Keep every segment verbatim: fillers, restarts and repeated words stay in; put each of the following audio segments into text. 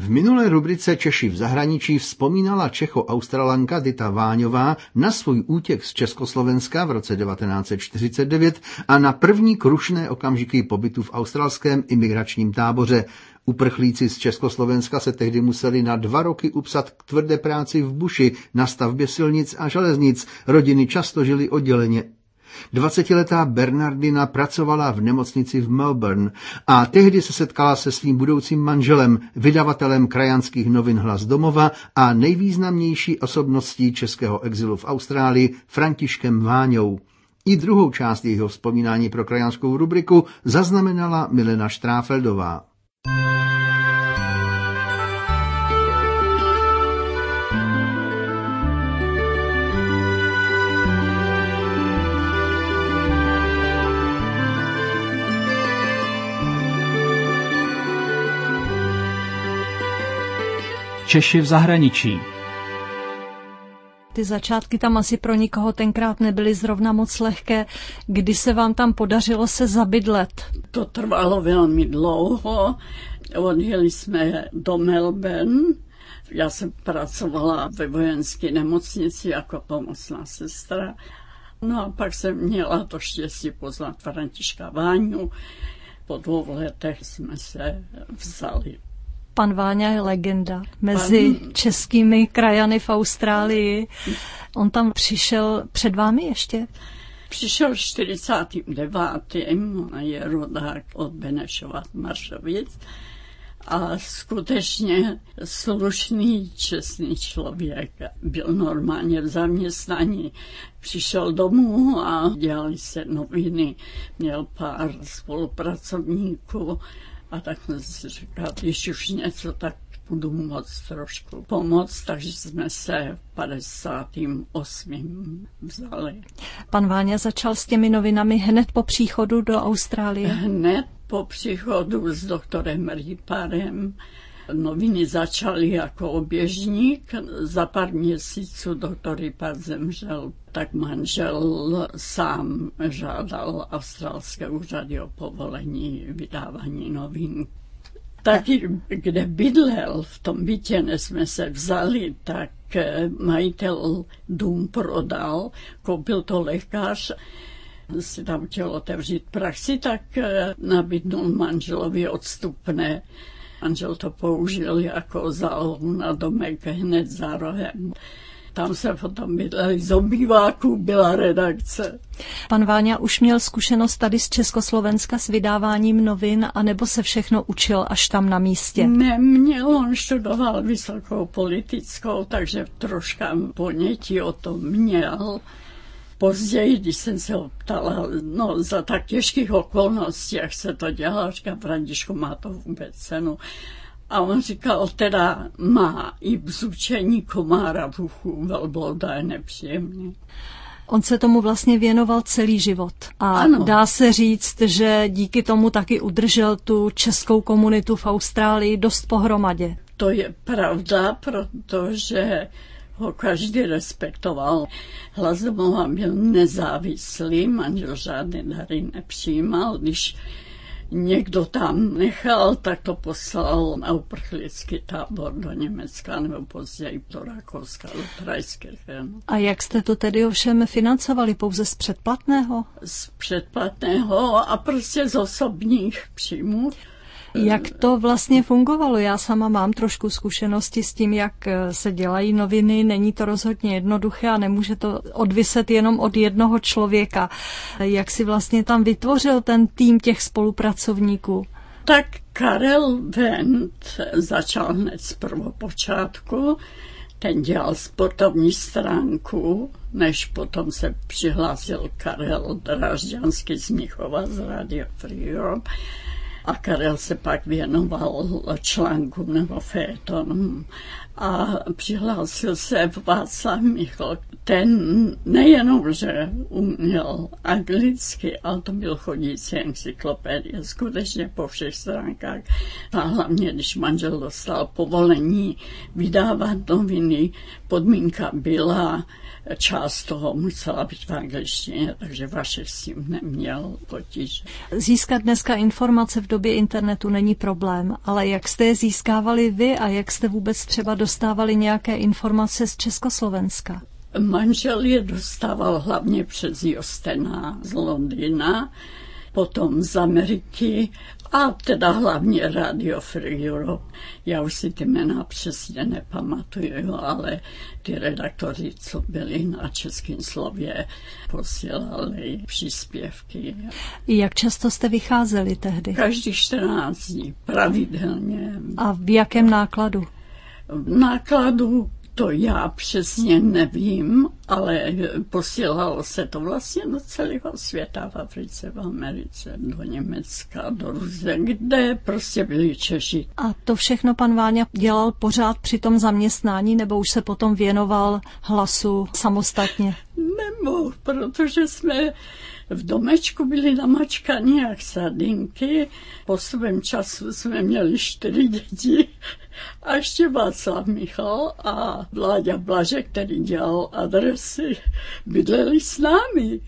minulé rubrice Češi v zahraničí vzpomínala Čecho-Australanka Dita Váňová na svůj útěk z Československa v roce devatenáct set čtyřicet devět a na první krušné okamžiky pobytu v australském imigračním táboře. Uprchlíci z Československa se tehdy museli na dva roky upsat k tvrdé práci v buši na stavbě silnic a železnic. Rodiny často žily odděleně. Dvacetiletá Bernardina pracovala v nemocnici v Melbourne a tehdy se setkala se svým budoucím manželem, vydavatelem krajanských novin Hlas domova a nejvýznamnější osobností českého exilu v Austrálii Františkem Váňou. I druhou část jejího vzpomínání pro krajanskou rubriku zaznamenala Milena Štráfeldová. Češi v zahraničí. Ty začátky tam asi pro nikoho tenkrát nebyly zrovna moc lehké. Kdy se vám tam podařilo se zabydlet? To trvalo velmi dlouho. Odjeli jsme do Melbourne. Já jsem pracovala ve vojenské nemocnici jako pomocná sestra. No a pak jsem měla to štěstí poznat Františka Váňu. Po dvou letech jsme se vzali. Pan Váňa je legenda mezi Pan... českými krajany v Austrálii. On tam přišel před vámi ještě? Přišel v čtyřicátém devátém Je rodák od Benešova Maršovic a skutečně slušný, čestný člověk. Byl normálně v zaměstnání. Přišel domů a dělali se noviny. Měl pár spolupracovníků. A tak jsme si říkali, když už něco, tak budu moct trošku pomoct, takže jsme se v padesátém osmém vzali. Pan Váňa začal s těmi novinami hned po příchodu do Austrálie? Hned po příchodu s doktorem Rýparem. Noviny začaly jako oběžník. Za pár měsíců doktor Rýpar zemřel, tak manžel sám žádal australské úřady o povolení vydávání novin. Taky, kde bydlel, v tom bytě, než jsme se vzali, tak majitel dům prodal, koupil to lékař, si tam chtěl otevřít praxi, tak nabídnul manželovi odstupné. Manžel to použil jako zálohu na domek hned za rohem. Tam se potom bydleli z obýváků, byla redakce. Pan Váňa už měl zkušenost tady z Československa s vydáváním novin, anebo se všechno učil až tam na místě? Neměl, on študoval vysokou politickou, takže troška ponětí o tom měl. Později, když jsem se ho ptala, no za tak těžkých okolností, jak se to dělá, říkám, Františku, má to vůbec cenu. A on říkal, teda má i bzučení komára v uchu, velblouda je nepříjemný. On se tomu vlastně věnoval celý život. A ano. Dá se říct, že díky tomu taky udržel tu českou komunitu v Austrálii dost pohromadě. To je pravda, protože ho každý respektoval. Hlas domova byl nezávislý, manžel žádné dary nepřijímal. Když někdo tam nechal, tak to poslal na uprchlický tábor do Německa nebo později do Rakouska, do Trajskirchenu. A jak jste to tedy ovšem financovali? Pouze z předplatného? Z předplatného a prostě z osobních příjmů. Jak to vlastně fungovalo? Já sama mám trošku zkušenosti s tím, jak se dělají noviny. Není to rozhodně jednoduché a nemůže to odviset jenom od jednoho člověka. Jak si vlastně tam vytvořil ten tým těch spolupracovníků? Tak Karel Wendt začal hned z prvopočátku. Ten dělal sportovní stránku, než potom se přihlásil Karel Drážďanský z Mnichova z Radio Free Europe. A Karel se pak věnoval článkům nebo fétonům a přihlásil se Václav Michl. Ten nejenom, že uměl anglicky, ale to byl chodící encyklopedie, skutečně po všech stránkách. A hlavně, když manžel dostal povolení vydávat noviny, podmínka byla, část toho musela být v angličtině, takže Vašek s tím neměl potíž. Získat dneska informace v době době internetu není problém, ale jak jste je získávali vy a jak jste vůbec třeba dostávali nějaké informace z Československa? Manžel je dostával hlavně přes Jostena z Londýna, potom z Ameriky a teda hlavně Radio Free Europe. Já už si ty jména přesně nepamatuju, ale ty redaktoři, co byli na Českém slově, posílali příspěvky. Jak často jste vycházeli tehdy? Každý čtrnáct dní, pravidelně. A v jakém nákladu? V nákladu to já přesně nevím, ale posílalo se to vlastně do celého světa, v Africe, v Americe, do Německa, do Rusie, kde prostě byli Češi. A to všechno pan Váňa dělal pořád při tom zaměstnání, nebo už se potom věnoval Hlasu samostatně? Nemohl, protože jsme v domečku byli namačkaní jak sardinky. Po svém času jsme měli čtyři děti a ještě Václav Michal a Vláďa Blažek, který dělal Adresy, bydleli s námi.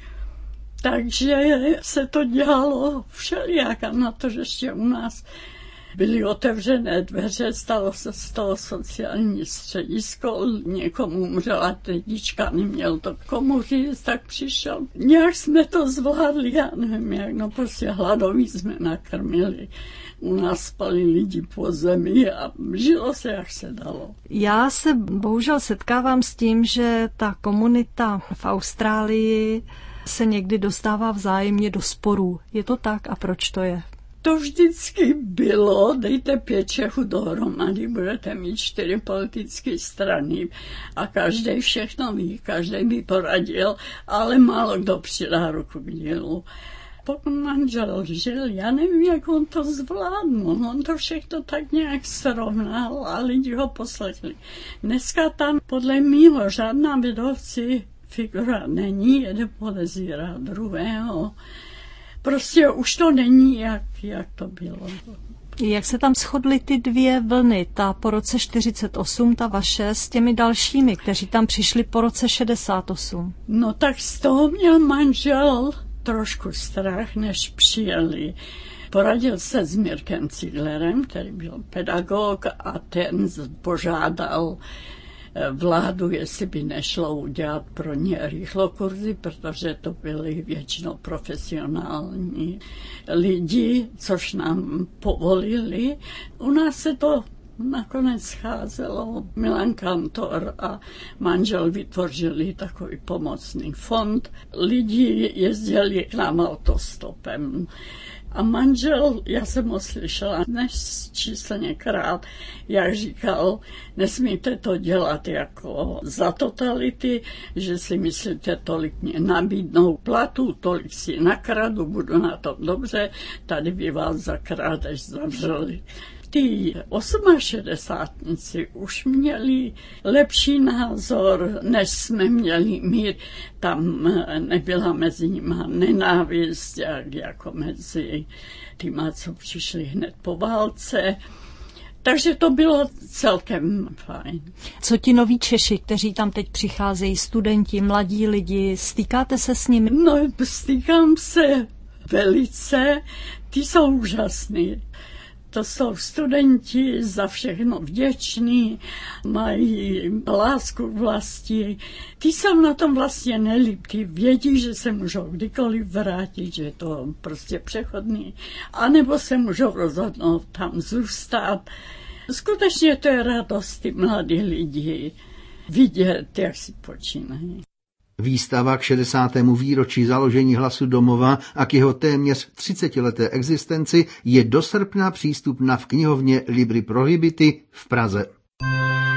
Takže se to dělalo všelijak a na to, že ještě u nás byly otevřené dveře, stalo se z toho sociální středisko, někomu umřela tetička, neměl to komu říct, tak přišel. Nějak jsme to zvládli, já nevím jak, no prostě hladoví jsme nakrmili. U nás spali lidi po zemi a žilo se, jak se dalo. Já se bohužel setkávám s tím, že ta komunita v Austrálii se někdy dostává vzájemně do sporů. Je to tak a proč to je? To vždycky bylo, dejte pět Čechů dohromady, budete mít čtyři politické strany a každý všechno ví, každý by poradil, ale málo kdo přidá ruku k dílu. Pokud manžel žil, já nevím, jak on to zvládnul, on to všechno tak nějak srovnal a lidi ho poslechli. Dneska tam podle mýho žádná vedoucí figura není, jeden podezírá druhého. Prostě už to není, jak, jak to bylo. Jak se tam shodly ty dvě vlny, ta po roce čtyřicet osm, ta vaše, s těmi dalšími, kteří tam přišli po roce šedesát osm? No tak z toho měl manžel trošku strach, než přijeli. Poradil se s Mirkem Ciglerem, který byl pedagog a ten požádal vládu, jestli by nešlo udělat pro ně rychlokurzy, protože to byli většinou profesionální lidi, což nám povolili. U nás se to nakonec scházelo. Milan Kantor a manžel vytvořili takový pomocný fond. Lidi jezdili k nám autostopem. A manžel, já jsem ho slyšela nesčíslněkrát, jak říkal, nesmíte to dělat jako za totality, že si myslíte, tolik mě nabídnou platu, tolik si nakradu, budu na tom dobře, tady by vás za krádež zavřeli. Ty osmašedesátníci už měli lepší názor, než jsme měli my. Tam nebyla mezi nimi nenávist, jak, jako mezi těma, co přišli hned po válce. Takže to bylo celkem fajn. Co ti noví Češi, kteří tam teď přicházejí, studenti, mladí lidi, stýkáte se s nimi? No, stýkám se velice, ty jsou úžasný. To jsou studenti, za všechno vděční, mají lásku k vlasti. Ty jsou na tom vlastně nelíp, ty vědí, že se můžou kdykoliv vrátit, že je to prostě přechodný, anebo se můžou rozhodnout tam zůstat. Skutečně to je radost ty mladí lidi vidět, jak si počínají. Výstava k šedesátému výročí založení Hlasu domova a k jeho téměř třicetileté existenci je do srpna přístupná v knihovně Libri Prohibity v Praze.